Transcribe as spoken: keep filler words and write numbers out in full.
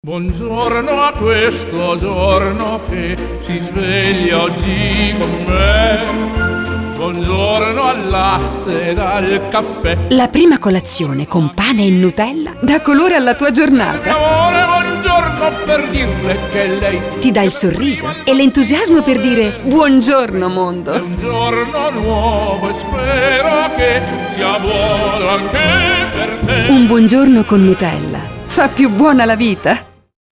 Buongiorno a questo giorno che si sveglia oggi con me. Buongiorno al latte e al caffè. La prima colazione con pane e Nutella dà colore alla tua giornata. Mio amore, buongiorno per dirle che lei Ti dà il sorriso e l'entusiasmo per dire buongiorno mondo. è un giorno nuovo e spero che sia buono anche per te. Un buongiorno con Nutella fa più buona la vita.